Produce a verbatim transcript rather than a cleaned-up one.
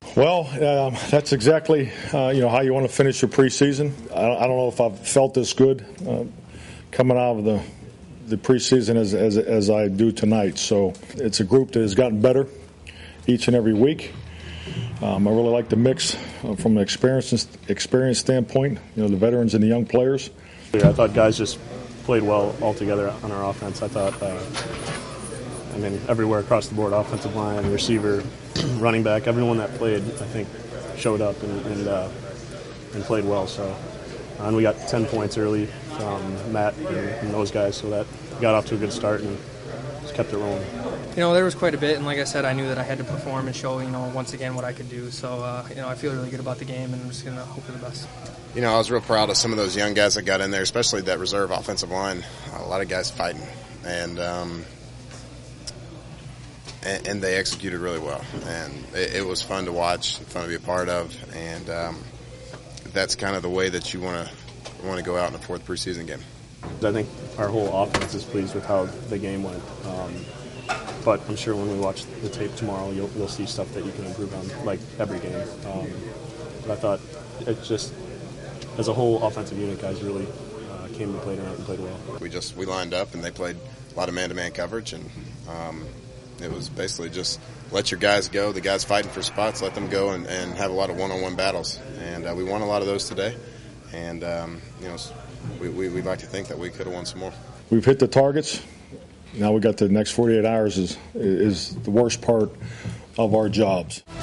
Well, um, that's exactly uh, you know how you want to finish your preseason. I, I don't know if I've felt this good uh, coming out of the the preseason as, as as I do tonight. So it's a group that has gotten better each and every week. Um, I really like the mix uh, from an experience experience standpoint. You know, the veterans and the young players. I thought guys just played well all together on our offense. I thought, uh, I mean, everywhere across the board, offensive line, receiver, running back, everyone that played, I think, showed up and and, uh, and played well. So, uh, and we got ten points early from Matt and, and those guys, so that got off to a good start and just kept it rolling. You know, there was quite a bit, and like I said, I knew that I had to perform and show, you know, once again what I could do. So, uh, you know, I feel really good about the game, and I'm just going to hope for the best. You know, I was real proud of some of those young guys that got in there, especially that reserve offensive line. A lot of guys fighting, and um, and, and they executed really well. And it, it was fun to watch, fun to be a part of, and um, that's kind of the way that you want to want to go out in a fourth preseason game. I think our whole offense is pleased with how the game went. Um, but I'm sure when we watch the tape tomorrow, you'll, you'll see stuff that you can improve on, like every game. Um, but I thought it just, as a whole offensive unit, guys really uh, came to play tonight and played well. We just we lined up and they played a lot of man-to-man coverage, and um, it was basically just let your guys go. The guys fighting for spots, let them go and, and have a lot of one-on-one battles. And uh, we won a lot of those today. And um, you know, we, we we'd like to think that we could have won some more. We've hit the targets. Now we got the next forty-eight hours is is the worst part of our jobs.